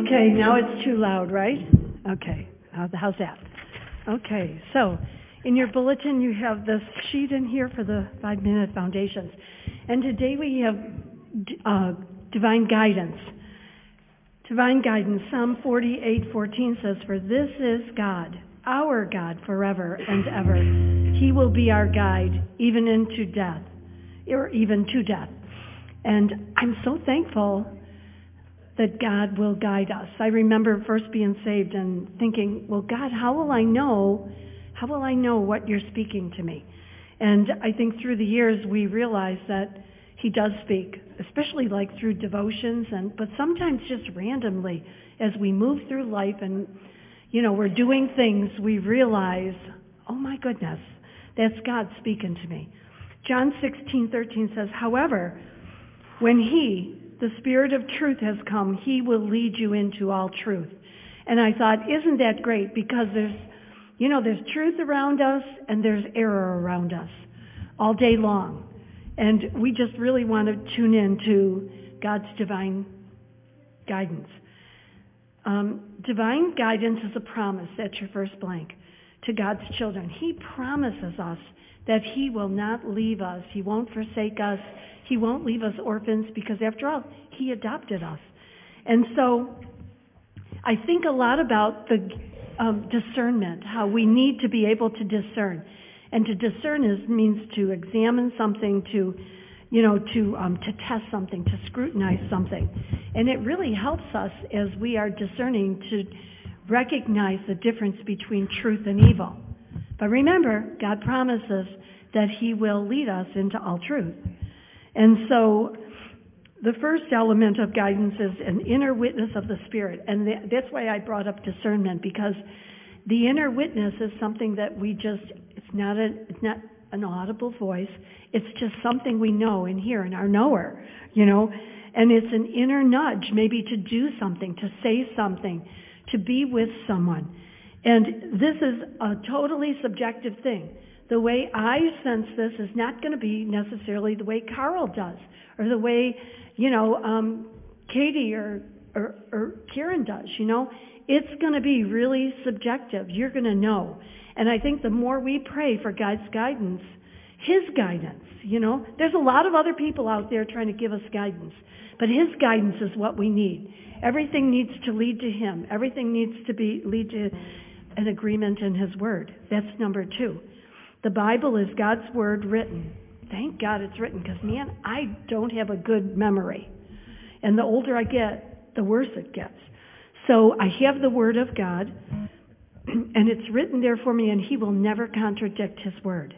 Okay, now it's too loud, right? Okay, how's that? Okay, so in your bulletin you have this sheet in here for the 5-minute foundations. And today we have divine guidance. Divine guidance, Psalm 48:14 says, "For this is God, our God forever and ever. He will be our guide, even into death, or even to death." And I'm so thankful that God will guide us. I remember first being saved and thinking, well, God, how will I know what you're speaking to me? And I think through the years we realize that he does speak, especially like through devotions, but sometimes just randomly as we move through life and, we're doing things, we realize, oh my goodness, that's God speaking to me. John 16:13 says, "However, when he, the Spirit of truth, has come, he will lead you into all truth." And I thought, isn't that great? Because there's truth around us and there's error around us all day long. And we just really want to tune in to God's divine guidance. Divine guidance is a promise, that's your first blank, to God's children. He promises us that he will not leave us. He won't forsake us. He won't leave us orphans because, after all, he adopted us. And so I think a lot about the discernment, how we need to be able to discern. And to discern means to examine something, to test something, to scrutinize something. And it really helps us as we are discerning to recognize the difference between truth and evil. But remember, God promises that he will lead us into all truth. And so the first element of guidance is an inner witness of the Spirit. And that's why I brought up discernment, because the inner witness is something that it's not an audible voice. It's just something we know and hear in our knower, And it's an inner nudge, maybe to do something, to say something, to be with someone. And this is a totally subjective thing. The way I sense this is not going to be necessarily the way Carl does, or the way, Katie or Karen does, It's going to be really subjective. You're going to know. And I think the more we pray for God's guidance, his guidance, there's a lot of other people out there trying to give us guidance, but his guidance is what we need. Everything needs to lead to him. Everything needs to lead to an agreement in his word. That's number 2. The Bible is God's word written. Thank God it's written, because, man, I don't have a good memory. And the older I get, the worse it gets. So I have the word of God, and it's written there for me, and he will never contradict his word.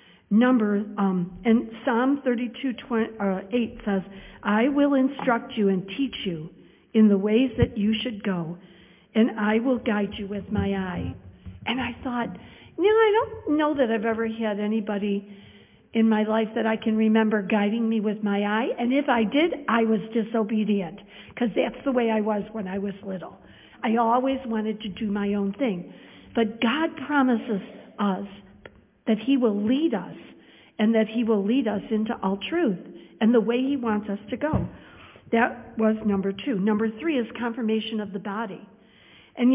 And Psalm 32:8 says, "I will instruct you and teach you in the ways that you should go, and I will guide you with my eye." And I thought, I don't know that I've ever had anybody in my life that I can remember guiding me with my eye. And if I did, I was disobedient, because that's the way I was when I was little. I always wanted to do my own thing. But God promises us that he will lead us, and that he will lead us into all truth and the way he wants us to go. That was number 2. Number 3 is confirmation of the body. And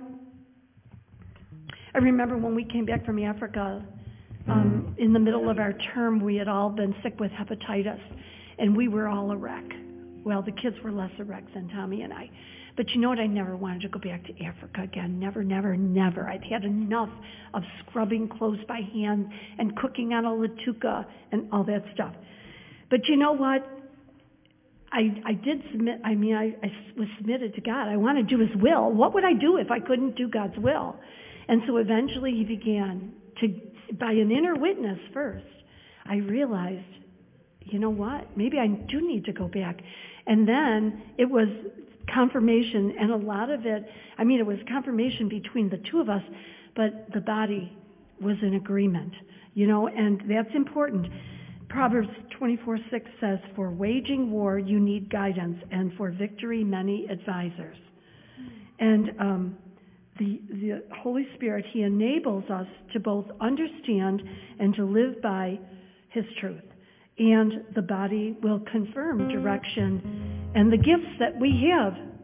I remember when we came back from Africa, in the middle of our term, we had all been sick with hepatitis, and we were all a wreck. Well, the kids were less a wreck than Tommy and I. But you know what? I never wanted to go back to Africa again. Never, never, never. I'd had enough of scrubbing clothes by hand and cooking on a latuka and all that stuff. But you know what? I did submit. I was submitted to God. I want to do his will. What would I do if I couldn't do God's will? And so eventually he began to, by an inner witness first, I realized, you know what? Maybe I do need to go back. And then it was confirmation, and a lot of it, it was confirmation between the two of us, but the body was in agreement, and that's important. Proverbs 24:6 says, "For waging war, you need guidance, and for victory, many advisors." And the Holy Spirit, he enables us to both understand and to live by his truth. And the body will confirm direction and the gifts that we have,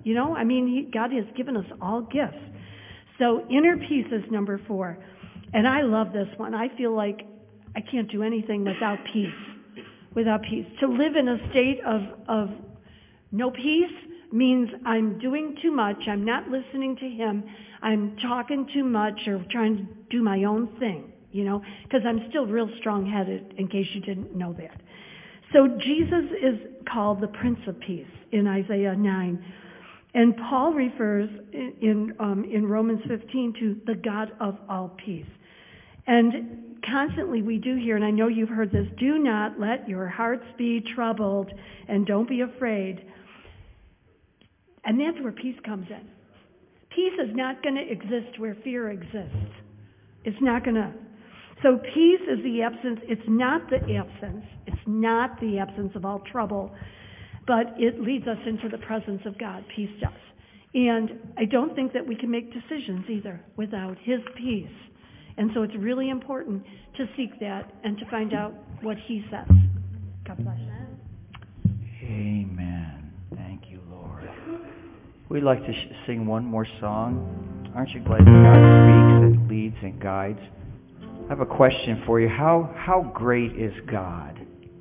You know, I mean, God has given us all gifts. So inner peace is number 4. And I love this one. I feel like I can't do anything without peace. Without peace. To live in a state of no peace means I'm doing too much. I'm not listening to him. I'm talking too much or trying to do my own thing, you know, because I'm still real strong-headed, in case you didn't know that. So Jesus is called the Prince of Peace in Isaiah 9. And Paul refers in Romans 15 to the God of all peace. And constantly we do hear, and I know you've heard this, do not let your hearts be troubled and don't be afraid. And that's where peace comes in. Peace is not going to exist where fear exists. It's not going to. So peace is the absence. It's not the absence. It's not the absence of all trouble, but it leads us into the presence of God. Peace does. And I don't think that we can make decisions either without his peace. And so it's really important to seek that and to find out what he says. God bless you. Amen. Thank you, Lord. We'd like to sing one more song. Aren't you glad that God speaks and leads and guides? I have a question for you. How great is God?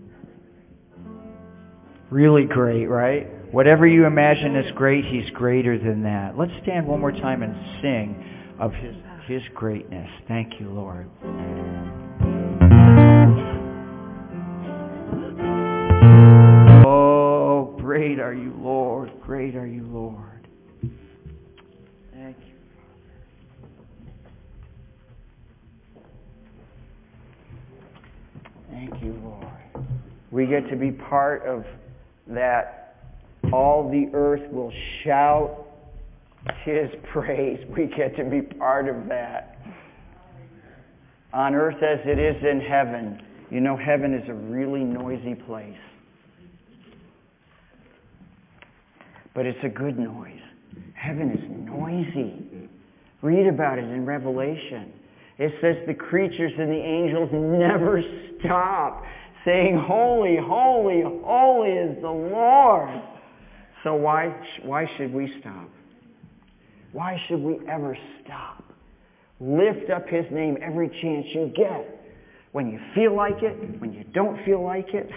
Really great, right? Whatever you imagine is great, he's greater than that. Let's stand one more time and sing of his greatness. Thank you, Lord. Oh, great are you, Lord. Great are you, Lord. Thank you. Thank you, Lord. We get to be part of that. All the earth will shout his praise. We get to be part of that. On earth as it is in heaven. You know, heaven is a really noisy place. But it's a good noise. Heaven is noisy. Read about it in Revelation. It says the creatures and the angels never stop saying, holy, holy, holy is the Lord. So why should we stop? Why should we ever stop? Lift up his name every chance you get. When you feel like it, when you don't feel like it.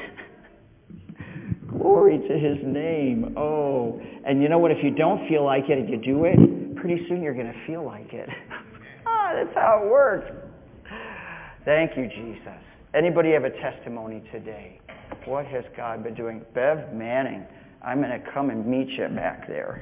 Glory to his name. Oh, and you know what? If you don't feel like it and you do it, pretty soon you're going to feel like it. That's how it works. Thank you, Jesus. Anybody have a testimony today? What has God been doing? Bev Manning, I'm going to come and meet you back there.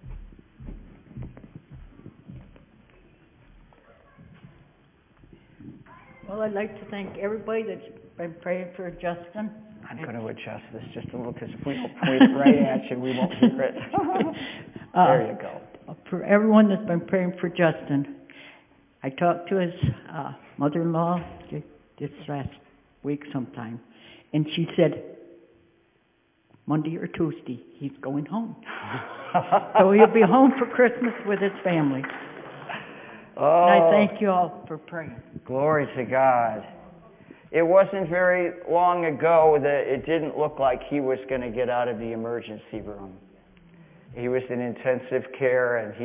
Well, I'd like to thank everybody that's been praying for Justin. I'm going to adjust this just a little because if we don't point it right at you, we won't hear it. There you go. For everyone that's been praying for Justin. I talked to his mother-in-law this last week sometime, and she said, Monday or Tuesday, he's going home. So he'll be home for Christmas with his family. Oh, and I thank you all for praying. Glory to God. It wasn't very long ago that it didn't look like he was going to get out of the emergency room. He was in intensive care, and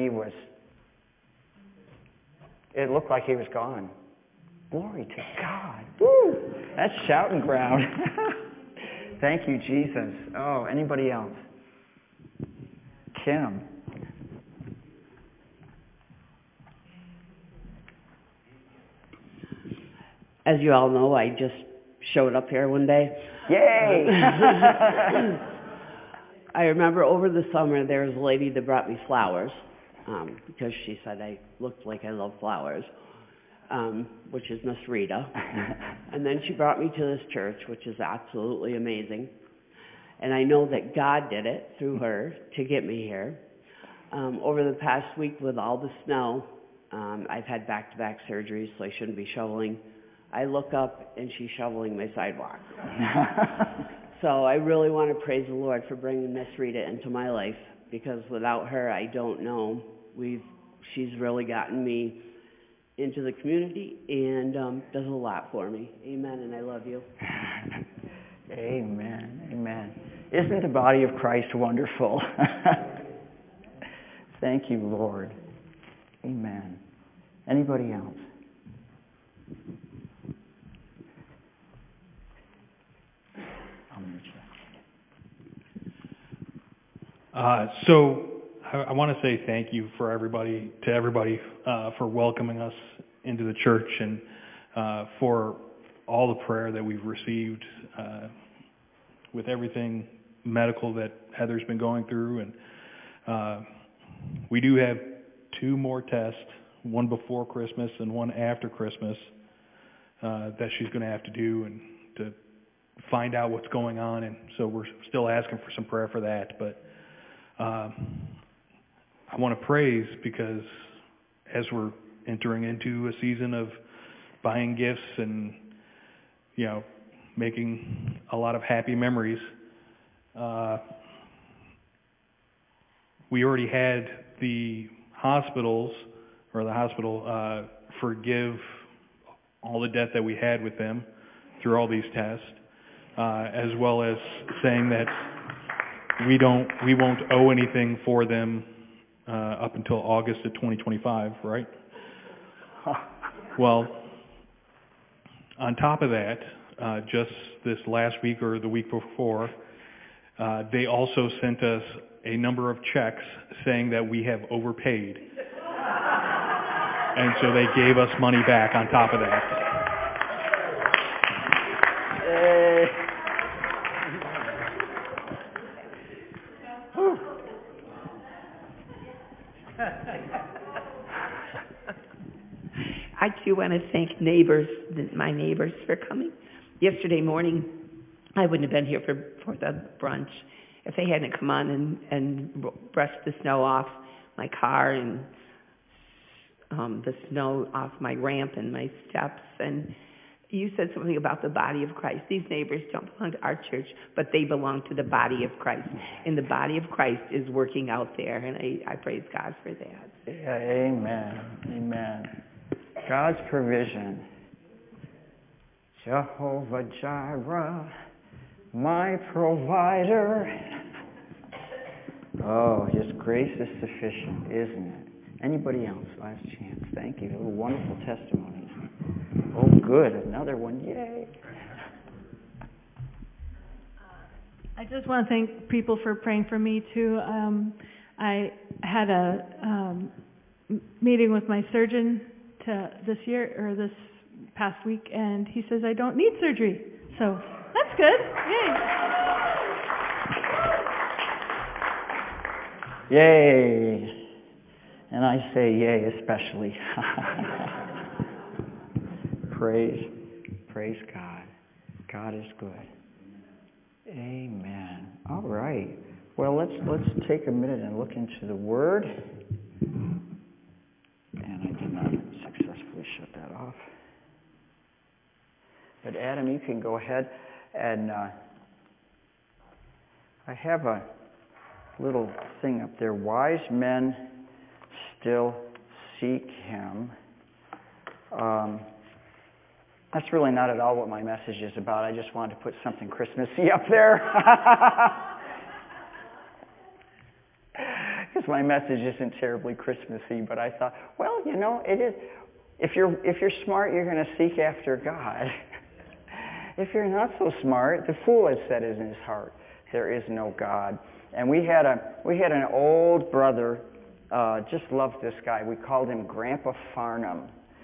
it looked like he was gone. Glory to God. Woo! That's shouting ground. Thank you, Jesus. Oh, anybody else? Kim. As you all know, I just showed up here one day. Yay! I remember over the summer there was a lady that brought me flowers because she said I looked like I love flowers, which is Miss Rita. And then she brought me to this church, which is absolutely amazing. And I know that God did it through her to get me here. Over the past week with all the snow, I've had back-to-back surgeries, so I shouldn't be shoveling. I look up and she's shoveling my sidewalk. So I really want to praise the Lord for bringing Miss Rita into my life, because without her, I don't know. She's really gotten me into the community and does a lot for me. Amen, and I love you. Amen. Amen. Isn't the body of Christ wonderful? Thank you, Lord. Amen. Anybody else? So I want to say thank you to everybody for welcoming us into the church and for all the prayer that we've received with everything medical that Heather's been going through. And we do have 2 more tests, one before Christmas and one after Christmas, that she's going to have to do and to find out what's going on. And so we're still asking for some prayer for that. But I want to praise because as we're entering into a season of buying gifts and, making a lot of happy memories, we already had the hospital forgive all the debt that we had with them through all these tests, as well as saying that we won't owe anything for them up until August of 2025, right? Well, on top of that, just this last week or the week before, they also sent us a number of checks saying that we have overpaid. And so they gave us money back on top of that. I too want to thank my neighbors for coming. Yesterday morning, I wouldn't have been here for the brunch if they hadn't come on and brushed the snow off my car and the snow off my ramp and my steps. And you said something about the body of Christ. These neighbors don't belong to our church, but they belong to the body of Christ. And the body of Christ is working out there, and I praise God for that. Yeah, amen. Amen. God's provision. Jehovah Jireh, my provider. Oh, His grace is sufficient, isn't it? Anybody else? Last chance. Thank you. Wonderful testimonies. Oh, good. Another one. Yay. I just want to thank people for praying for me too. I had a meeting with my surgeon this past week, and he says I don't need surgery. So that's good. Yay. Yay. And I say yay especially. Praise God. God is good. Amen. All right. Well, let's take a minute and look into the Word. And I did not successfully shut that off. But Adam, you can go ahead and I have a little thing up there. Wise men still seek Him. That's really not at all what my message is about. I just wanted to put something Christmassy up there. Because my message isn't terribly Christmassy, but I thought, well, it is. If you're smart, you're going to seek after God. If you're not so smart, the fool has said in his heart, there is no God. And we had an old brother, just loved this guy. We called him Grandpa Farnham.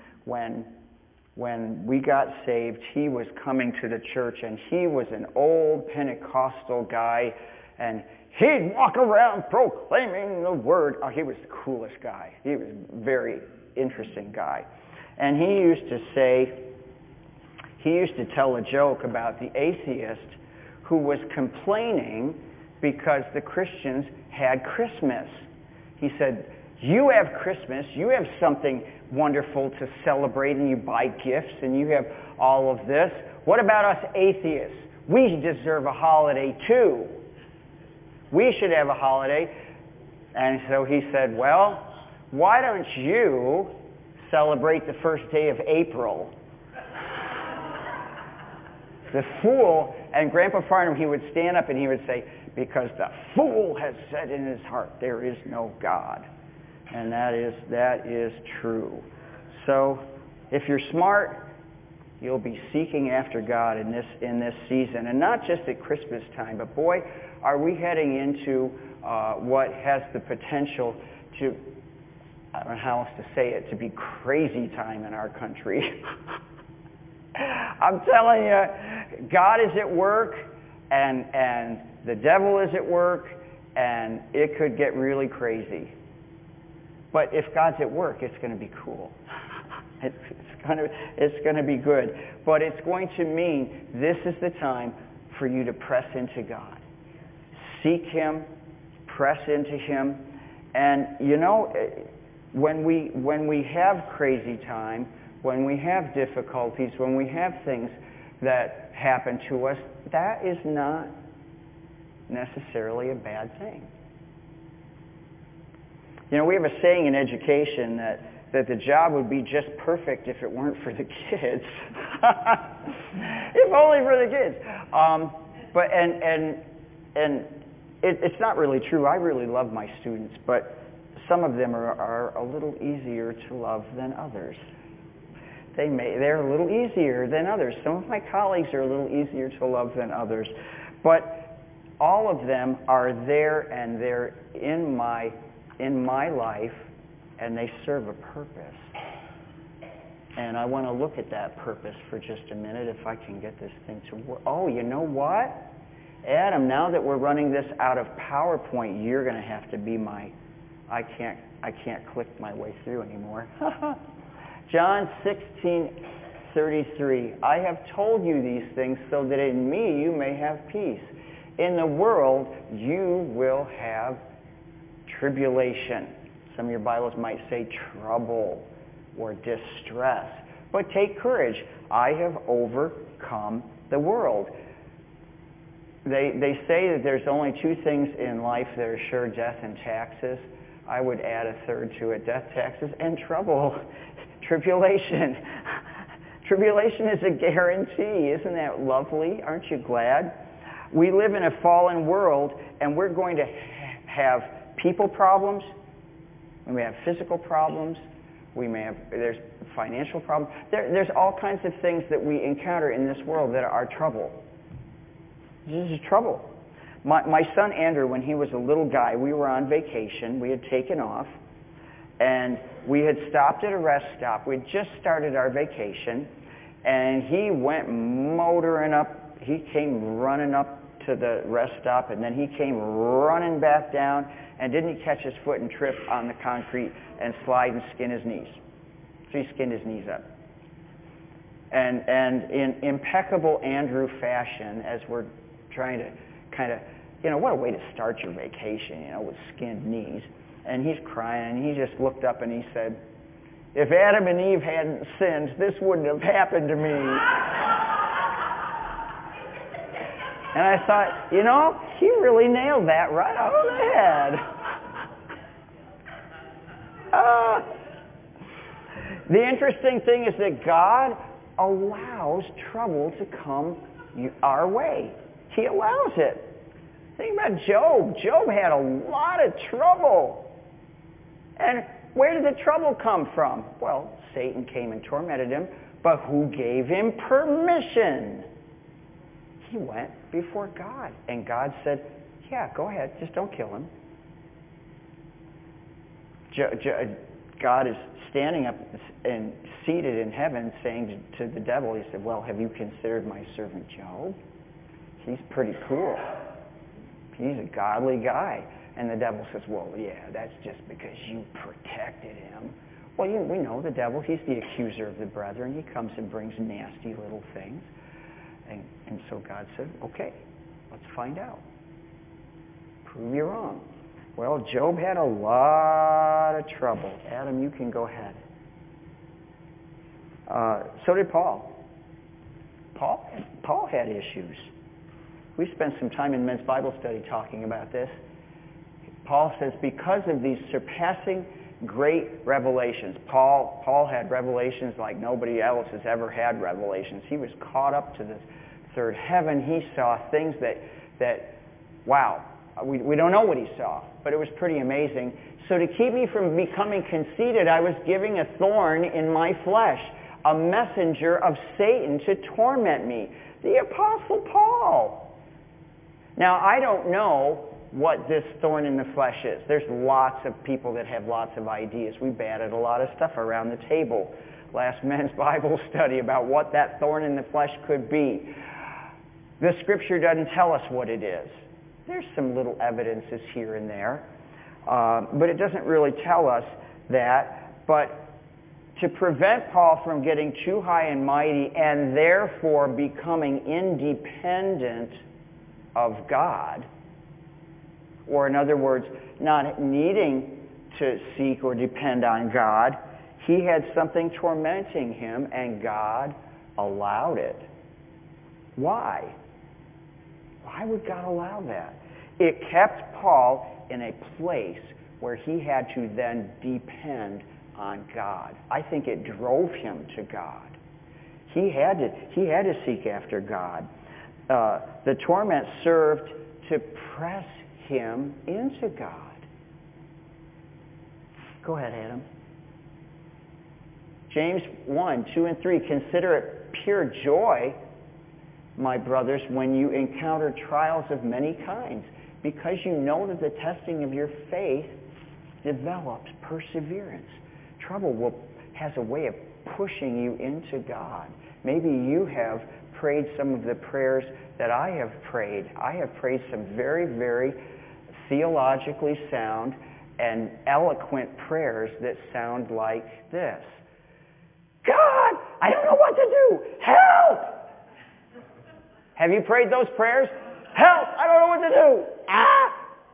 When we got saved, he was coming to the church, and he was an old Pentecostal guy, and he'd walk around proclaiming the word. Oh, he was the coolest guy. He was a very interesting guy. And he used to tell a joke about the atheist who was complaining because the Christians had Christmas. He said, you have Christmas, you have something wonderful to celebrate, and you buy gifts, and you have all of this. What about us atheists? We deserve a holiday too. We should have a holiday. And so he said, well, why don't you celebrate the first day of April? The fool, and Grandpa Farnham, he would stand up and he would say, because the fool has said in his heart, there is no God. And that is true. So if you're smart, you'll be seeking after God in this season. And not just at Christmas time, but boy, are we heading into what has the potential to, I don't know how else to say it, to be crazy time in our country. I'm telling you, God is at work, and the devil is at work, and it could get really crazy. But if God's at work, it's going to be cool. It's going to be good. But it's going to mean this is the time for you to press into God. Seek Him, press into Him. And you know, when we have crazy time, when we have difficulties, when we have things that happen to us, that is not necessarily a bad thing. You know, we have a saying in education that the job would be just perfect if it weren't for the kids. If only for the kids. But it's not really true. I really love my students, but some of them are a little easier to love than others. They're a little easier than others. Some of my colleagues are a little easier to love than others. But all of them are there, and they're in my life, and they serve a purpose. And I want to look at that purpose for just a minute, if I can get this thing to work. Oh, you know what? Adam, now that we're running this out of PowerPoint, you're going to have to be my... I can't click my way through anymore. John 16:33. I have told you these things so that in me you may have peace. In the world you will have tribulation. Some of your Bibles might say trouble or distress. But take courage. I have overcome the world. They say that there's only two things in life that are sure, death and taxes. I would add a third to it, death, taxes, and trouble. Tribulation. Tribulation is a guarantee. Isn't that lovely? Aren't you glad? We live in a fallen world, and we're going to have people problems. We may have physical problems. There's financial problems. There's all kinds of things that we encounter in this world that are trouble. This is trouble. My son Andrew, when he was a little guy, we were on vacation. We had taken off, and we had stopped at a rest stop. We had just started our vacation, and he went motoring up. He came running up to the rest stop, and then he came running back down, and didn't he catch his foot and trip on the concrete and slide and skin his knees? So he skinned his knees up. And in impeccable Andrew fashion, as we're trying to kind of, what a way to start your vacation, with skinned knees. And he's crying, and he just looked up and he said, if Adam and Eve hadn't sinned, this wouldn't have happened to me. And I thought, he really nailed that right on the head. The interesting thing is that God allows trouble to come our way. He allows it. Think about Job. Job had a lot of trouble. And where did the trouble come from? Well, Satan came and tormented him, but who gave him permission? He went before God, and God said, yeah, go ahead, just don't kill him. God is standing up and seated in heaven saying to the devil, he said, well, have you considered my servant Job? He's pretty cool. He's a godly guy. And the devil says, well, yeah, that's just because you protected him. Well, we know the devil. He's the accuser of the brethren. He comes and brings nasty little things. And so God said, okay, let's find out. Prove you wrong. Well, Job had a lot of trouble. Adam, you can go ahead. So did Paul. Paul had issues. We spent some time in men's Bible study talking about this. Paul says, because of these surpassing great revelations. Paul had revelations like nobody else has ever had revelations. He was caught up to the third heaven. He saw things that wow, We don't know what he saw, but it was pretty amazing. So to keep me from becoming conceited, I was giving a thorn in my flesh, a messenger of Satan to torment me. The Apostle Paul. Now, I don't know what this thorn in the flesh is. There's lots of people that have lots of ideas. We batted a lot of stuff around the table last men's Bible study about what that thorn in the flesh could be. The Scripture doesn't tell us what it is. There's some little evidences here and there, but it doesn't really tell us that. But to prevent Paul from getting too high and mighty and therefore becoming independent of God, or in other words, not needing to seek or depend on God, he had something tormenting him, and God allowed it. Why? Why would God allow that? It kept Paul in a place where he had to then depend on God. I think it drove him to God. He had to seek after God. The torment served to press him into God. Go ahead, Adam. James 1, 2, and 3. Consider it pure joy, my brothers, when you encounter trials of many kinds, because you know that the testing of your faith develops perseverance. Trouble has a way of pushing you into God. Maybe you have prayed some of the prayers that I have prayed. I have prayed some very, very theologically sound and eloquent prayers that sound like this. God, I don't know what to do. Help! Have you prayed those prayers? Help! I don't know what to do. Ah!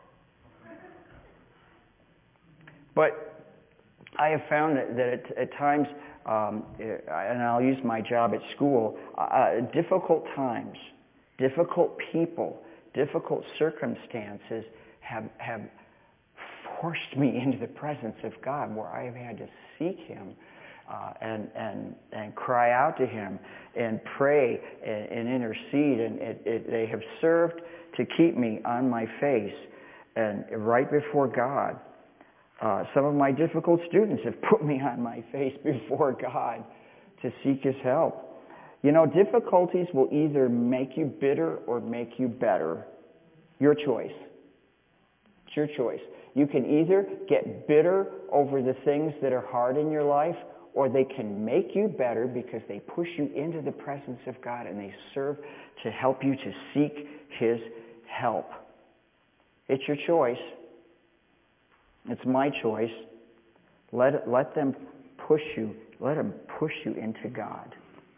But I have found that at times, and I'll use my job at school, difficult times, difficult people, difficult circumstances have forced me into the presence of God, where I have had to seek Him and cry out to Him and pray and intercede, and they have served to keep me on my face and right before God. Some of my difficult students have put me on my face before God to seek His help. You know, difficulties will either make you bitter or make you better. Your choice. It's your choice. You can either get bitter over the things that are hard in your life, or they can make you better because they push you into the presence of God and they serve to help you to seek His help. It's your choice. It's my choice. Let them push you. Let them push you into God.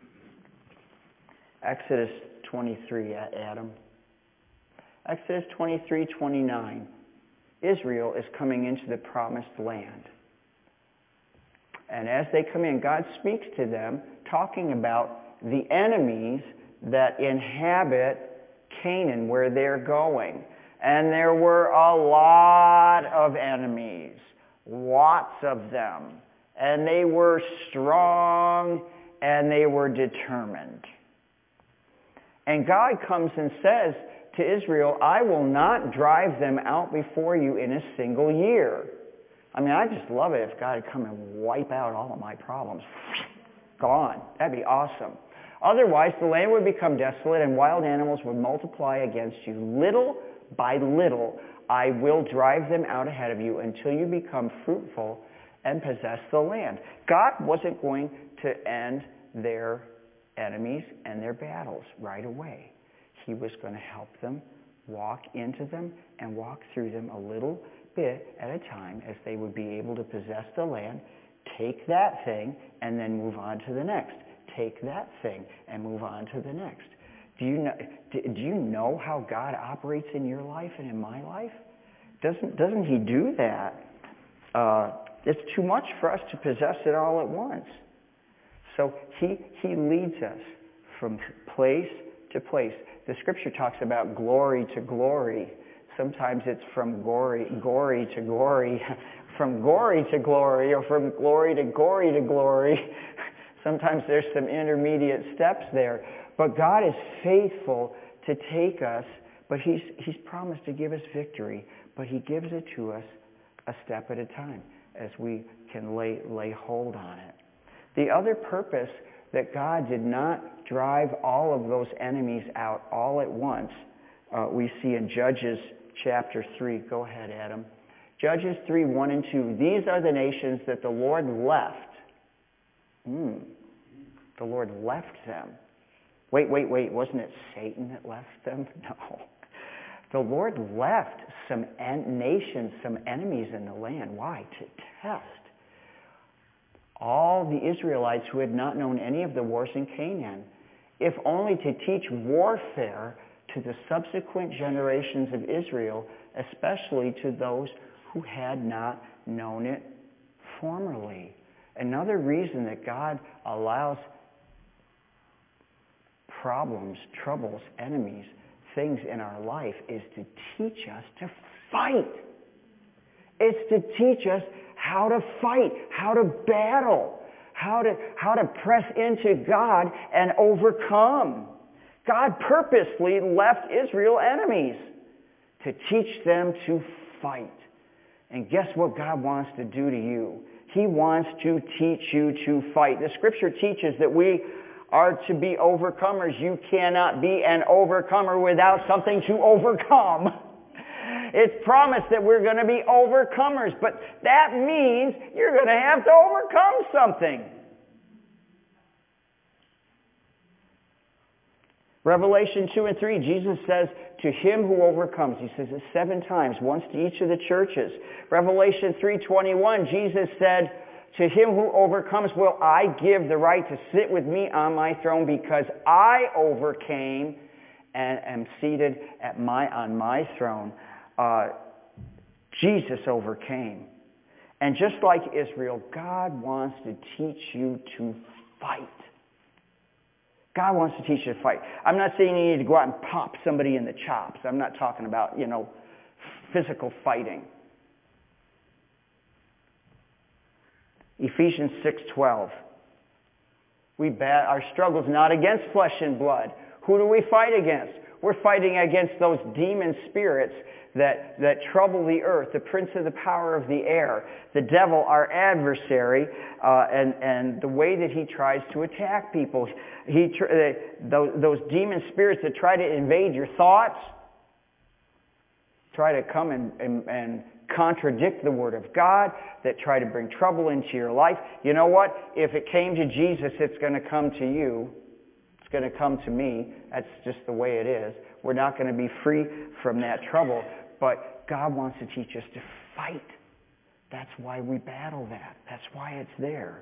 Exodus 23, Adam. Exodus 23:29. Israel is coming into the promised land. And as they come in, God speaks to them, talking about the enemies that inhabit Canaan, where they're going. And there were a lot of enemies, lots of them. And they were strong and they were determined. And God comes and says to Israel, I will not drive them out before you in a single year. I mean, I just love it if God would come and wipe out all of my problems. Gone. That'd be awesome. Otherwise, the land would become desolate and wild animals would multiply against you. Little by little, I will drive them out ahead of you until you become fruitful and possess the land. God wasn't going to end their enemies and their battles right away. He was going to help them walk into them and walk through them a little bit at a time as they would be able to possess the land, take that thing, and then move on to the next. Take that thing and move on to the next. Do you know how God operates in your life and in my life? Doesn't He do that? It's too much for us to possess it all at once. So He leads us from place to place. The Scripture talks about glory to glory. Sometimes it's from gory to gory, from gory to glory, or from glory to gory to glory. Sometimes there's some intermediate steps there. But God is faithful to take us But he's promised to give us victory, but he gives it to us a step at a time as we can lay hold on it. The other purpose that God did not drive all of those enemies out all at once, we see in Judges chapter 3. Go ahead, Adam. Judges 3, 1 and 2. These are the nations that the Lord left. The Lord left them. Wait. Wasn't it Satan that left them? No. The Lord left some nations, some enemies in the land. Why? To test all the Israelites who had not known any of the wars in Canaan, if only to teach warfare to the subsequent generations of Israel, especially to those who had not known it formerly. Another reason that God allows problems, troubles, enemies, things in our life is to teach us to fight. It's to teach us how to fight, how to battle, how to press into God and overcome. God purposely left Israel enemies to teach them to fight. And guess what God wants to do to you? He wants to teach you to fight. The Scripture teaches that we are to be overcomers. You cannot be an overcomer without something to overcome. It's promised that we're going to be overcomers, but that means you're going to have to overcome something. Revelation 2 and 3, Jesus says, to him who overcomes, he says it 7 times, once to each of the churches. Revelation 3:21, Jesus said, to him who overcomes will I give the right to sit with me on my throne because I overcame and am seated on my throne. Jesus overcame. And just like Israel, God wants to teach you to fight. God wants to teach you to fight. I'm not saying you need to go out and pop somebody in the chops. I'm not talking about, physical fighting. Ephesians 6:12. Our struggle's not against flesh and blood. Who do we fight against? We're fighting against those demon spirits that trouble the earth, the prince of the power of the air, the devil, our adversary, and the way that he tries to attack people. Those demon spirits that try to invade your thoughts, try to come and contradict the Word of God, that try to bring trouble into your life. You know what? If it came to Jesus, it's going to come to you. It's going to come to me. That's just the way it is. We're not going to be free from that trouble. But God wants to teach us to fight. That's why we battle that. That's why it's there.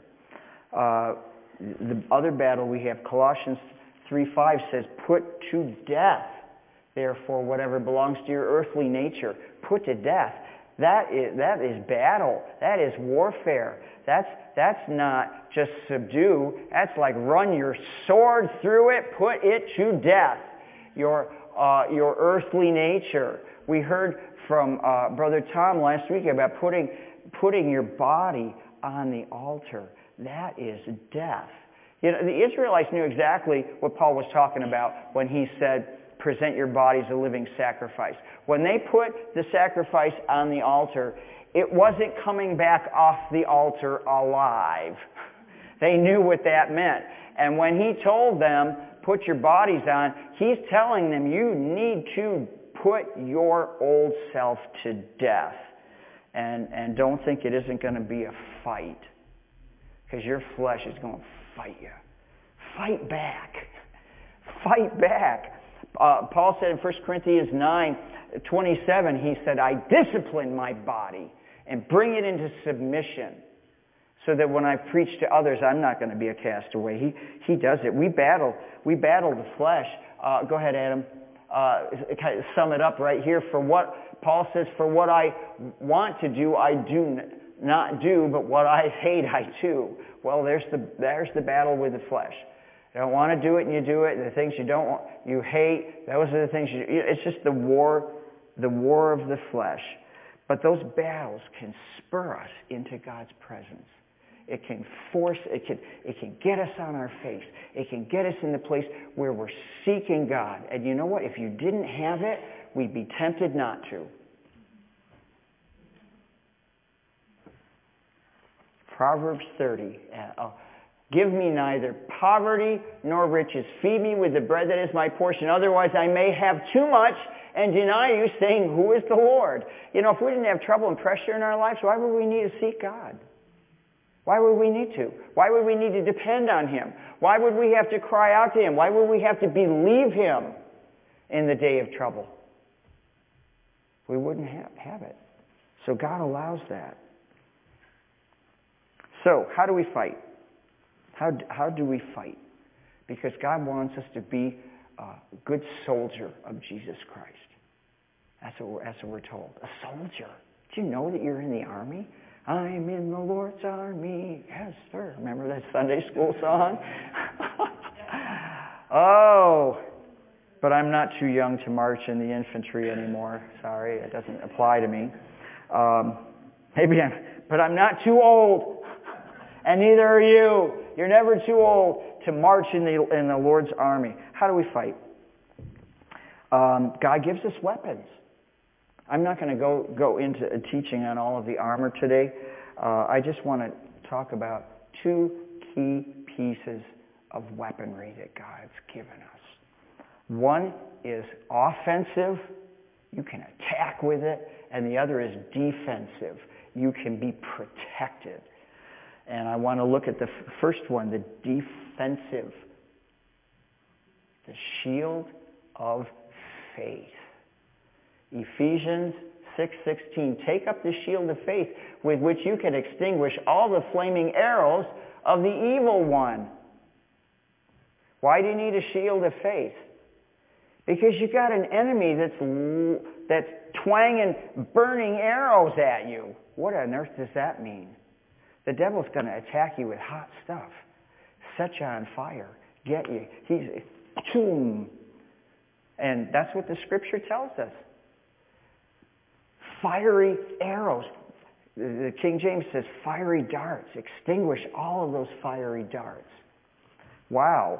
The other battle we have, Colossians 3:5 says, put to death, therefore, whatever belongs to your earthly nature. Put to death. That is battle. That is warfare. That's not just subdue. That's like run your sword through it. Put it to death. Your earthly nature. We heard from Brother Tom last week about putting your body on the altar. That is death. The Israelites knew exactly what Paul was talking about when he said, present your body as a living sacrifice. When they put the sacrifice on the altar, it wasn't coming back off the altar alive. They knew what that meant. And when he told them, put your bodies on, he's telling them, you need to put your old self to death. And don't think it isn't going to be a fight. Because your flesh is going to fight you. Fight back. Fight back. Paul said in 1 Corinthians 9:27, he said, I discipline my body and bring it into submission so that when I preach to others, I'm not going to be a castaway. He does it. We battle the flesh. Go ahead, Adam. Kind of sum it up right here. For what Paul says, for what I want to do, I do not do, but what I hate, I do. Well, there's the battle with the flesh. You don't want to do it, and you do it. And the things you don't want, you hate. Those are the things it's just the war of the flesh. But those battles can spur us into God's presence. It can force, it can get us on our face. It can get us in the place where we're seeking God. And you know what? If you didn't have it, we'd be tempted not to. Proverbs 30. Give me neither poverty nor riches. Feed me with the bread that is my portion. Otherwise I may have too much and deny you, saying, who is the Lord? You know, if we didn't have trouble and pressure in our lives, why would we need to seek God? Why would we need to? Why would we need to depend on Him? Why would we have to cry out to Him? Why would we have to believe Him in the day of trouble? We wouldn't have it. So God allows that. So, how do we fight? How do we fight? Because God wants us to be a good soldier of Jesus Christ. That's what we're told. A soldier. Do you know that you're in the army? I'm in the Lord's army. Yes, sir. Remember that Sunday school song? Oh, but I'm not too young to march in the infantry anymore. Sorry, it doesn't apply to me. But I'm not too old. And neither are you. You're never too old to march in the Lord's army. How do we fight? God gives us weapons. I'm not going to go into a teaching on all of the armor today. I just want to talk about two key pieces of weaponry that God's given us. One is offensive. You can attack with it. And the other is defensive. You can be protected. And I want to look at the first one, the defensive. The shield of faith. Ephesians 6:16. Take up the shield of faith with which you can extinguish all the flaming arrows of the evil one. Why do you need a shield of faith? Because you've got an enemy that's twanging burning arrows at you. What on earth does that mean? The devil's going to attack you with hot stuff. Set you on fire. Get you. He's boom. And that's what the Scripture tells us. Fiery arrows. The King James says fiery darts. Extinguish all of those fiery darts. Wow.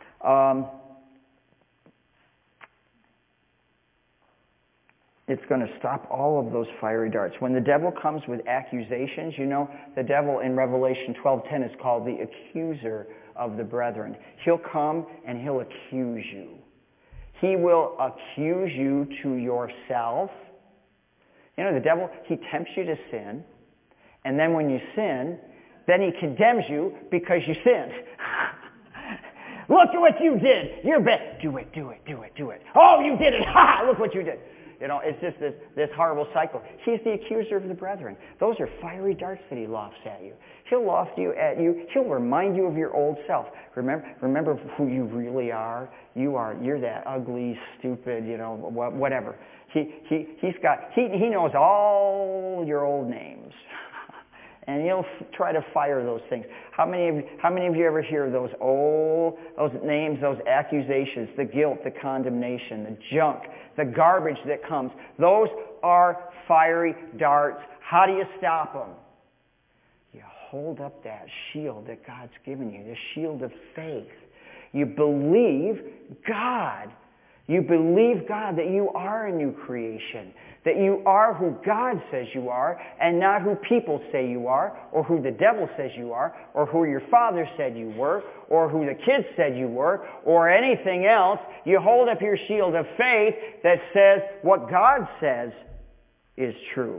It's going to stop all of those fiery darts. When the devil comes with accusations, you know, the devil in Revelation 12:10 is called the accuser of the brethren. He'll come and he'll accuse you. He will accuse you to yourself. You know, the devil, he tempts you to sin. And then when you sin, then he condemns you because you sinned. Look at what you did. You're bad. Do it. Oh, you did it. Ha! Look what you did. You know, it's just this horrible cycle. He's the accuser of the brethren. Those are fiery darts that he lofts at you. He'll loft you at you. He'll remind you of your old self. Remember who you really are. You're that ugly, stupid, you know, whatever. He knows all your old names. And he'll try to fire those things. How many of you ever hear those names, those accusations, the guilt, the condemnation, the junk, the garbage that comes? Those are fiery darts. How do you stop them? You hold up that shield that God's given you, the shield of faith. You believe God. You believe God that you are a new creation, that you are who God says you are and not who people say you are or who the devil says you are or who your father said you were or who the kids said you were or anything else. You hold up your shield of faith that says what God says is true.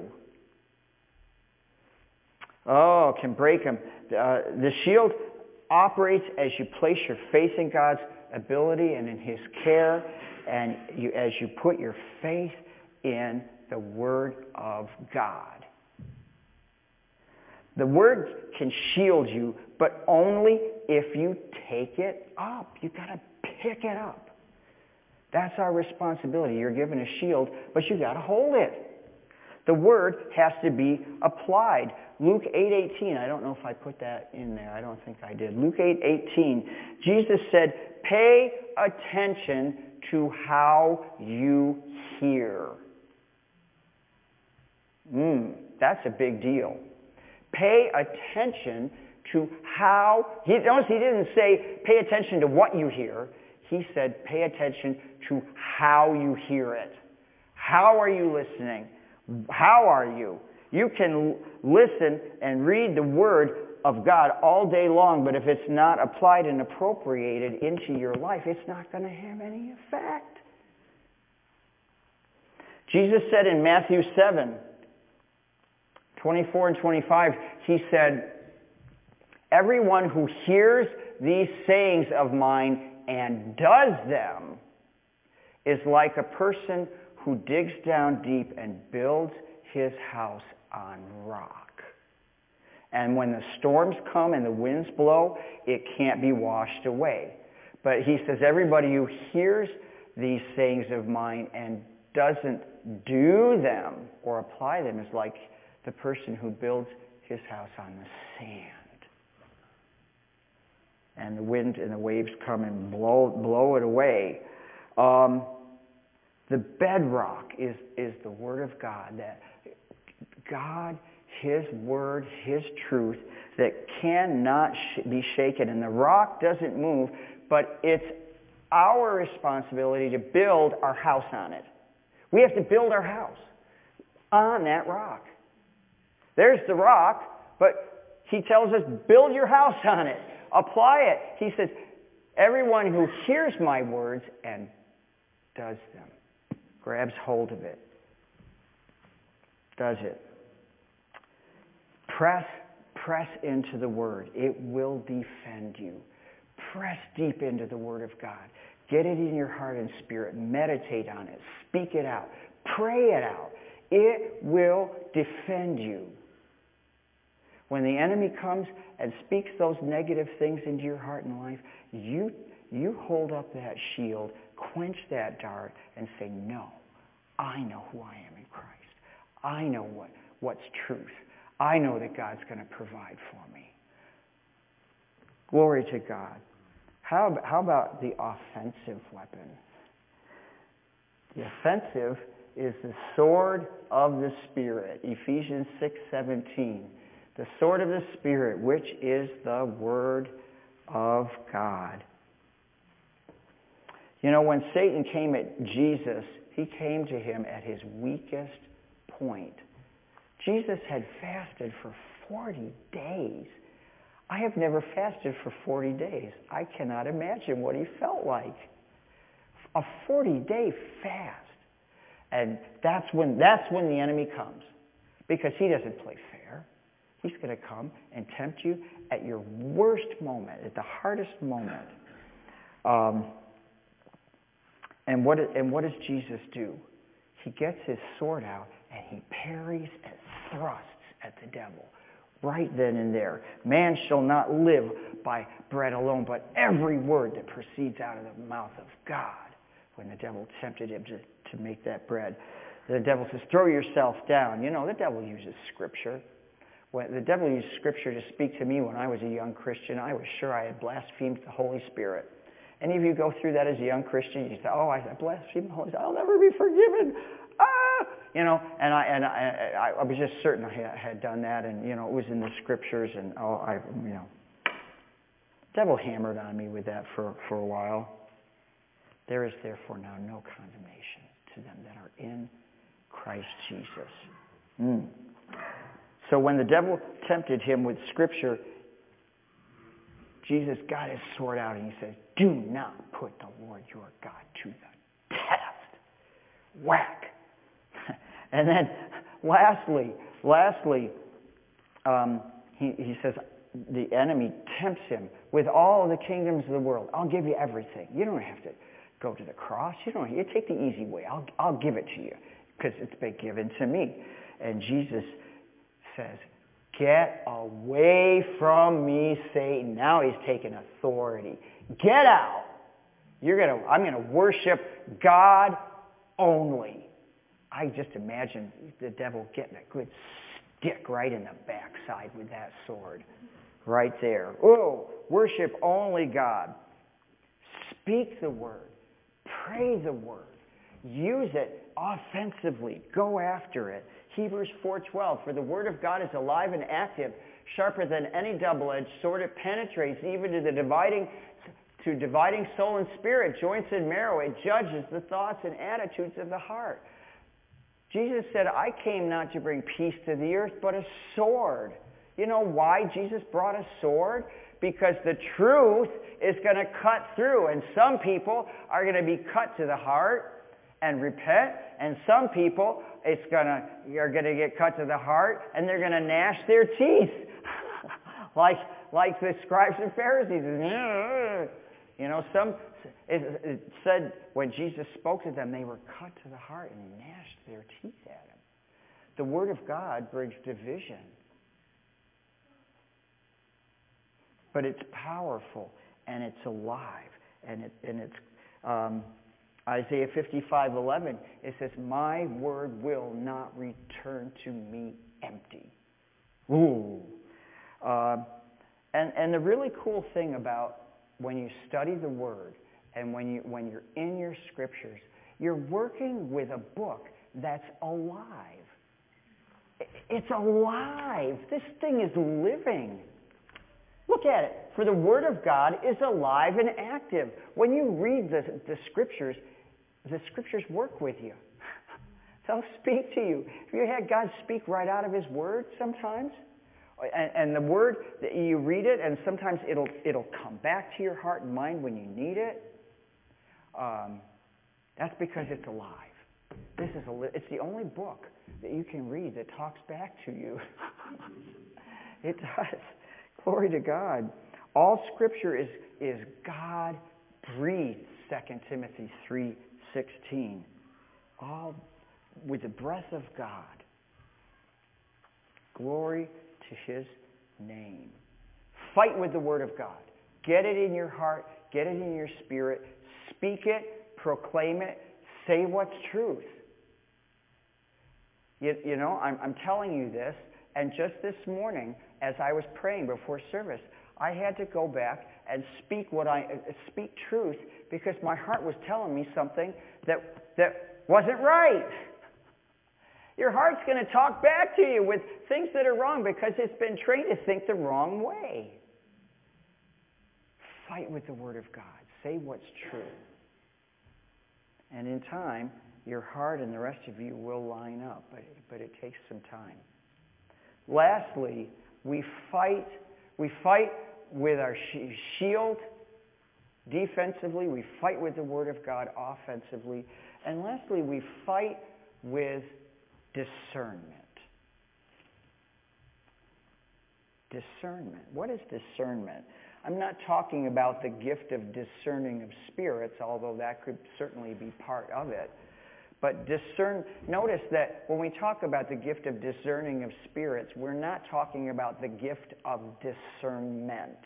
Oh, it can break them. The shield operates as you place your faith in God's ability and in His care, and as you put your faith in the Word of God. The Word can shield you, but only if you take it up. You've got to pick it up. That's our responsibility. You're given a shield, but you've got to hold it. The Word has to be applied. Luke 8:18. I don't know if I put that in there. I don't think I did. Luke 8:18. Jesus said, pay attention to how you hear. That's a big deal. Pay attention to how. Notice he didn't say pay attention to what you hear. He said pay attention to how you hear it. How are you listening? How are you? You can listen and read the Word of God all day long, but if it's not applied and appropriated into your life, it's not going to have any effect. Jesus said in Matthew 7:24 and 25, he said, everyone who hears these sayings of mine and does them is like a person who digs down deep and builds his house on rock. And when the storms come and the winds blow, it can't be washed away. But he says everybody who hears these sayings of mine and doesn't do them or apply them is like the person who builds his house on the sand. And the wind and the waves come and blow it away. The bedrock is the Word of God. That God, His Word, His truth, that cannot be shaken. And the rock doesn't move, but it's our responsibility to build our house on it. We have to build our house on that rock. There's the rock, but He tells us, build your house on it. Apply it. He says, everyone who hears my words and does them, grabs hold of it, does it. Press into the Word. It will defend you. Press deep into the Word of God. Get it in your heart and spirit. Meditate on it. Speak it out. Pray it out. It will defend you. When the enemy comes and speaks those negative things into your heart and life, you hold up that shield, quench that dart, and say, no, I know who I am in Christ. I know what's truth. I know that God's going to provide for me. Glory to God. How about the offensive weapon? The offensive is the sword of the Spirit. Ephesians 6:17. The sword of the Spirit, which is the Word of God. You know, when Satan came at Jesus, he came to him at his weakest point. Jesus had fasted for 40 days. I have never fasted for 40 days. I cannot imagine what he felt like. A 40-day fast. And that's when the enemy comes. Because he doesn't play fair. He's going to come and tempt you at your worst moment, at the hardest moment. And what does Jesus do? He gets his sword out and he parries and thrusts at the devil. Right then and there. Man shall not live by bread alone, but every word that proceeds out of the mouth of God. When the devil tempted him to make that bread. The devil says, throw yourself down. You know, the devil uses Scripture. When the devil used Scripture to speak to me when I was a young Christian, I was sure I had blasphemed the Holy Spirit. Any of you go through that as a young Christian? You say, oh, I blasphemed the Holy Spirit. I'll never be forgiven. You know, and I was just certain I had done that, and, you know, it was in the Scriptures, and, the devil hammered on me with that for a while. There is therefore now no condemnation to them that are in Christ Jesus. So when the devil tempted him with Scripture, Jesus got his sword out and he says, do not put the Lord your God to the test. Whack. And then lastly, he says, the enemy tempts him with all the kingdoms of the world. I'll give you everything. You don't have to go to the cross. You take the easy way. I'll give it to you because it's been given to me. And Jesus says, get away from me, Satan. Now he's taken authority. Get out. I'm going to worship God only. I just imagine the devil getting a good stick right in the backside with that sword. Right there. Oh, worship only God. Speak the word. Pray the word. Use it offensively. Go after it. Hebrews 4:12, for the word of God is alive and active, sharper than any double-edged sword. It penetrates even to dividing soul and spirit, joints and marrow. It judges the thoughts and attitudes of the heart. Jesus said, I came not to bring peace to the earth, but a sword. You know why Jesus brought a sword? Because the truth is going to cut through. And some people are going to be cut to the heart and repent. And some people are going to get cut to the heart and they're going to gnash their teeth. like the scribes and Pharisees. You know, it said when Jesus spoke to them, they were cut to the heart and gnashed their teeth at him. The Word of God brings division. But it's powerful and it's alive. And it's Isaiah 55:11. It says, my word will not return to me empty. Ooh. And the really cool thing about when you study the Word and when you're in your Scriptures, you're working with a book that's alive. It's alive. This thing is living. Look at it. For the Word of God is alive and active. When you read the Scriptures work with you. They'll speak to you. Have you had God speak right out of His Word sometimes? And the Word, you read it, and sometimes it'll come back to your heart and mind when you need it. That's because it's alive. It's the only book that you can read that talks back to you. It does. Glory to God. All Scripture is God-breathed, 2 Timothy 3:16. All with the breath of God. Glory to His name. Fight with the Word of God. Get it in your heart. Get it in your spirit. Speak it. Proclaim it. Say what's truth. You know, I'm telling you this, and just this morning, as I was praying before service, I had to go back and speak truth because my heart was telling me something that wasn't right. Your heart's going to talk back to you with things that are wrong because it's been trained to think the wrong way. Fight with the Word of God. Say what's true. And in time, your heart and the rest of you will line up, but it takes some time. Lastly, we fight with our shield defensively. We fight with the Word of God offensively. And lastly, we fight with discernment. Discernment. What is discernment? I'm not talking about the gift of discerning of spirits, although that could certainly be part of it. But notice that when we talk about the gift of discerning of spirits, we're not talking about the gift of discernment.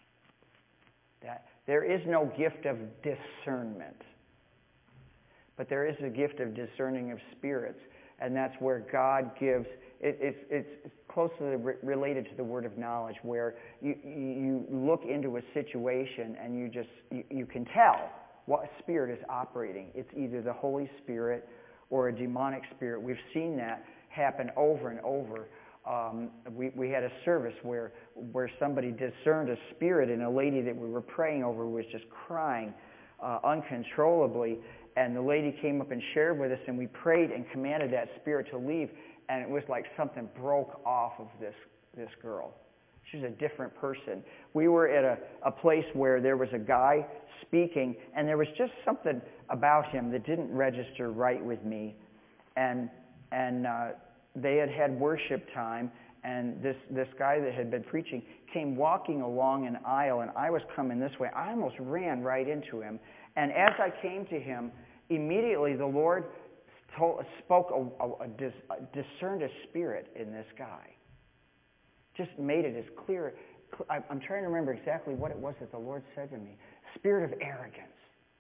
There is no gift of discernment. But there is a gift of discerning of spirits. And that's where God gives, it's closely related to the word of knowledge, where you look into a situation and you can tell what spirit is operating. It's either the Holy Spirit or a demonic spirit. We've seen that happen over and over. We had a service where somebody discerned a spirit, and a lady that we were praying over was just crying uncontrollably. And the lady came up and shared with us, and we prayed and commanded that spirit to leave. And it was like something broke off of this girl. She was a different person. We were at a place where there was a guy speaking, and there was just something about him that didn't register right with me. And they had worship time, and this guy that had been preaching came walking along an aisle, and I was coming this way. I almost ran right into him. And as I came to him, immediately the Lord discerned a spirit in this guy. Just made it as clear. I'm trying to remember exactly what it was that the Lord said to me. Spirit of arrogance.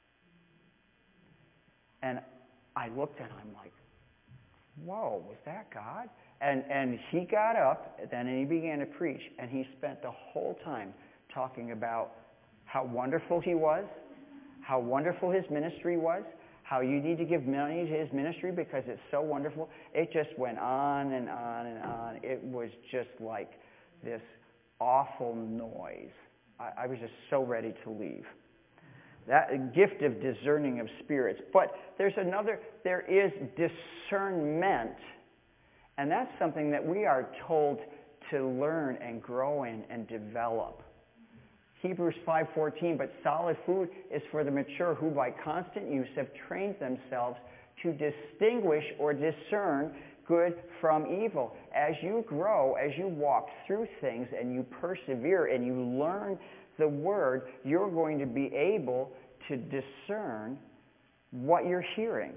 And I looked and I'm like, whoa, was that God? And he got up then and he began to preach, and he spent the whole time talking about how wonderful he was, how wonderful his ministry was, how you need to give money to his ministry because it's so wonderful. It just went on and on and on. It was just like this awful noise. I was just so ready to leave. That gift of discerning of spirits. But there is discernment, and that's something that we are told to learn and grow in and develop. Hebrews 5:14, but solid food is for the mature who by constant use have trained themselves to distinguish or discern good from evil. As you grow, as you walk through things and you persevere and you learn the Word, you're going to be able to discern what you're hearing.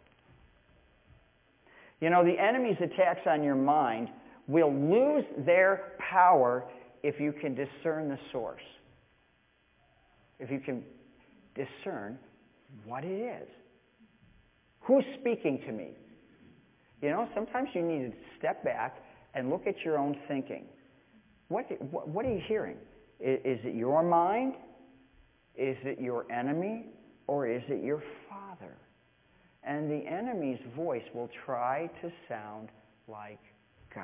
You know, the enemy's attacks on your mind will lose their power if you can discern the source. If you can discern what it is. Who's speaking to me? You know, sometimes you need to step back and look at your own thinking. What are you hearing? Is it your mind? Is it your enemy? Or is it your Father? And the enemy's voice will try to sound like God.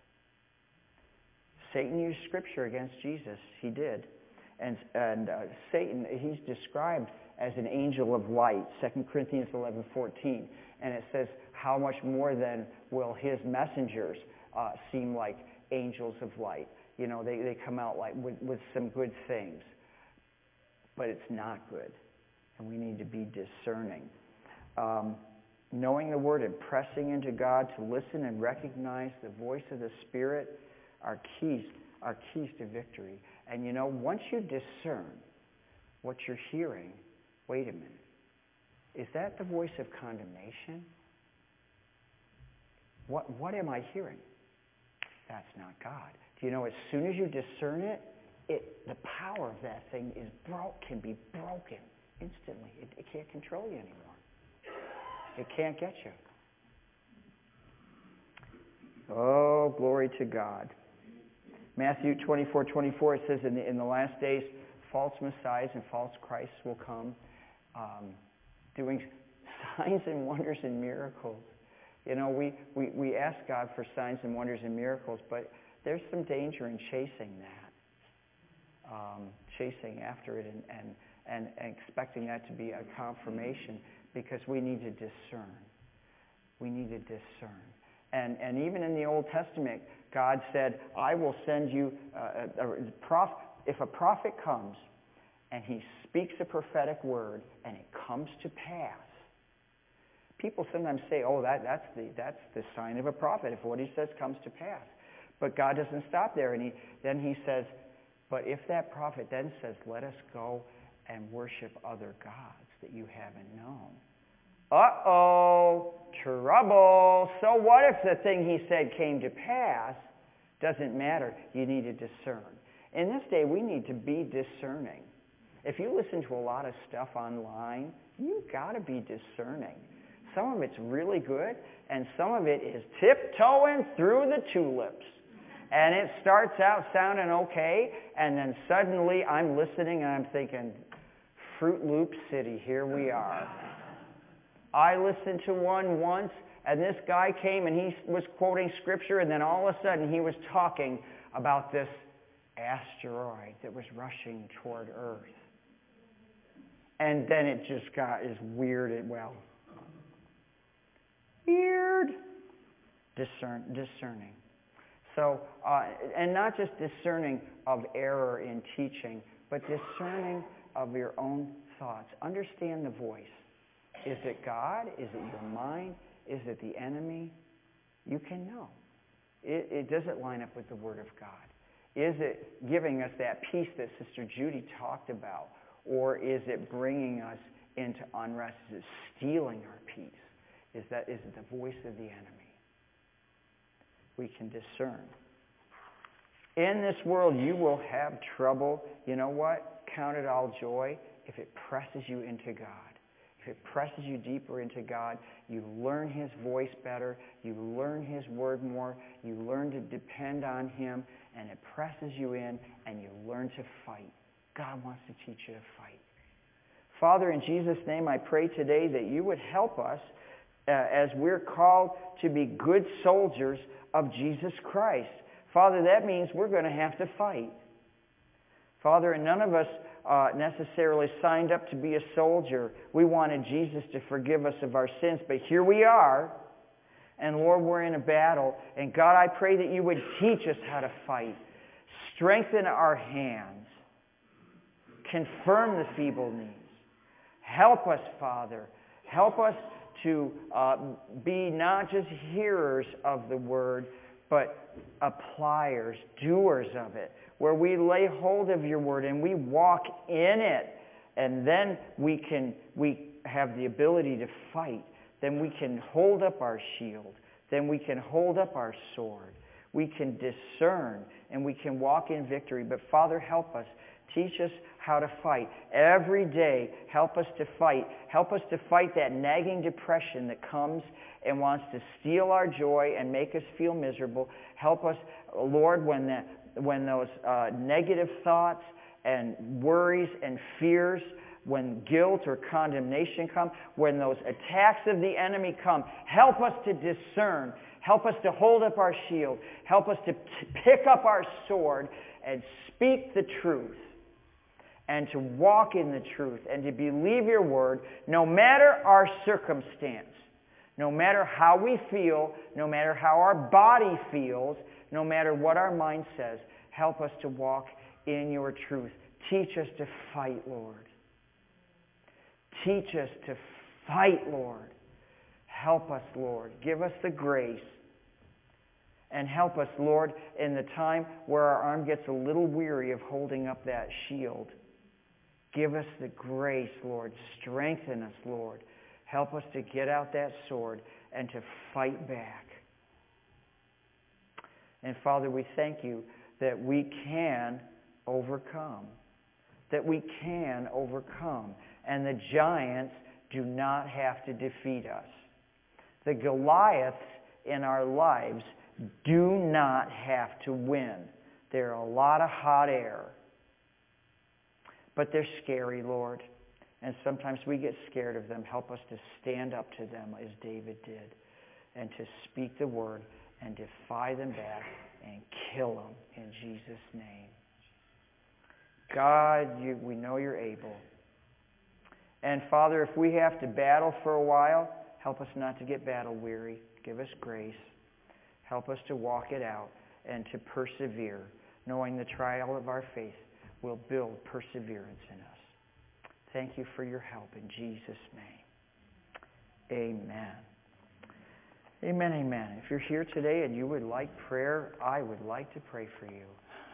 Satan used Scripture against Jesus. He did. And Satan, he's described as an angel of light, 2 Corinthians 11:14. And it says, how much more then will his messengers seem like angels of light? You know, they come out like with some good things. But it's not good. And we need to be discerning. Knowing the Word and pressing into God to listen and recognize the voice of the Spirit are keys to victory. And you know, once you discern what you're hearing, wait a minute, is that the voice of condemnation? What am I hearing? That's not God. Do you know, as soon as you discern it, the power of that thing can be broken instantly. It can't control you anymore. It can't get you. Oh, glory to God. Matthew 24:24, it says, in the last days, false messiahs and false Christs will come, doing signs and wonders and miracles. You know, we ask God for signs and wonders and miracles, but there's some danger in chasing that, chasing after it and expecting that to be a confirmation, because we need to discern. We need to discern. And even in the Old Testament, God said, I will send you if a prophet comes and he speaks a prophetic word and it comes to pass. People sometimes say, oh, that's the sign of a prophet, if what he says comes to pass. But God doesn't stop there. And then he says, but if that prophet then says, let us go and worship other gods that you haven't known. Uh-oh, trouble. So what if the thing he said came to pass? Doesn't matter. You need to discern. In this day, we need to be discerning. If you listen to a lot of stuff online, you've got to be discerning. Some of it's really good, and some of it is tiptoeing through the tulips. And it starts out sounding okay, and then suddenly I'm listening and I'm thinking, Fruit Loop City, here we are. I listened to one once, and this guy came and he was quoting Scripture, and then all of a sudden he was talking about this asteroid that was rushing toward Earth. And then it just got as weird as well. Weird. Discerning. So, and not just discerning of error in teaching, but discerning of your own thoughts. Understand the voice. Is it God? Is it your mind? Is it the enemy? You can know. Does it line up with the Word of God? Is it giving us that peace that Sister Judy talked about? Or is it bringing us into unrest? Is it stealing our peace? Is it the voice of the enemy? We can discern. In this world, you will have trouble. You know what? Count it all joy if it presses you into God. If it presses you deeper into God, you learn His voice better, you learn His word more, you learn to depend on Him, and it presses you in, and you learn to fight. God wants to teach you to fight. Father, in Jesus' name, I pray today that you would help us as we're called to be good soldiers of Jesus Christ. Father, that means we're going to have to fight. Father, and none of us necessarily signed up to be a soldier. We wanted Jesus to forgive us of our sins, but here we are. And Lord, we're in a battle. And God, I pray that you would teach us how to fight. Strengthen our hands. Confirm the feeble knees. Help us, Father. Help us to be not just hearers of the word, but appliers, doers of it, where we lay hold of your word and we walk in it, and then we have the ability to fight. Then we can hold up our shield. Then we can hold up our sword. We can discern and we can walk in victory. But Father, help us. Teach us how to fight. Every day, help us to fight. Help us to fight that nagging depression that comes and wants to steal our joy and make us feel miserable. Help us, Lord, when those negative thoughts and worries and fears, when guilt or condemnation come, when those attacks of the enemy come, help us to discern. Help us to hold up our shield. Help us to pick up our sword and speak the truth, and to walk in the truth, and to believe your word, no matter our circumstance, no matter how we feel, no matter how our body feels, no matter what our mind says. Help us to walk in your truth. Teach us to fight, Lord. Teach us to fight, Lord. Help us, Lord. Give us the grace. And help us, Lord, in the time where our arm gets a little weary of holding up that shield. Give us the grace, Lord. Strengthen us, Lord. Help us to get out that sword and to fight back. And Father, we thank you that we can overcome. That we can overcome. And the giants do not have to defeat us. The Goliaths in our lives do not have to win. They're a lot of hot air. But they're scary, Lord. And sometimes we get scared of them. Help us to stand up to them as David did. And to speak the word and defy them back and kill them in Jesus' name. God, we know you're able. And Father, if we have to battle for a while, help us not to get battle weary. Give us grace. Help us to walk it out and to persevere, knowing the trial of our faith will build perseverance in us. Thank you for your help in Jesus' name. Amen. Amen, amen. If you're here today and you would like prayer, I would like to pray for you.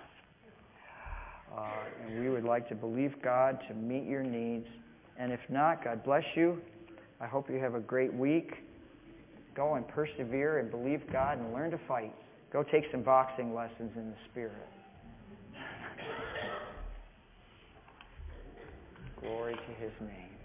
And we would like to believe God to meet your needs. And if not, God bless you. I hope you have a great week. Go and persevere and believe God and learn to fight. Go take some boxing lessons in the Spirit. Glory to His name.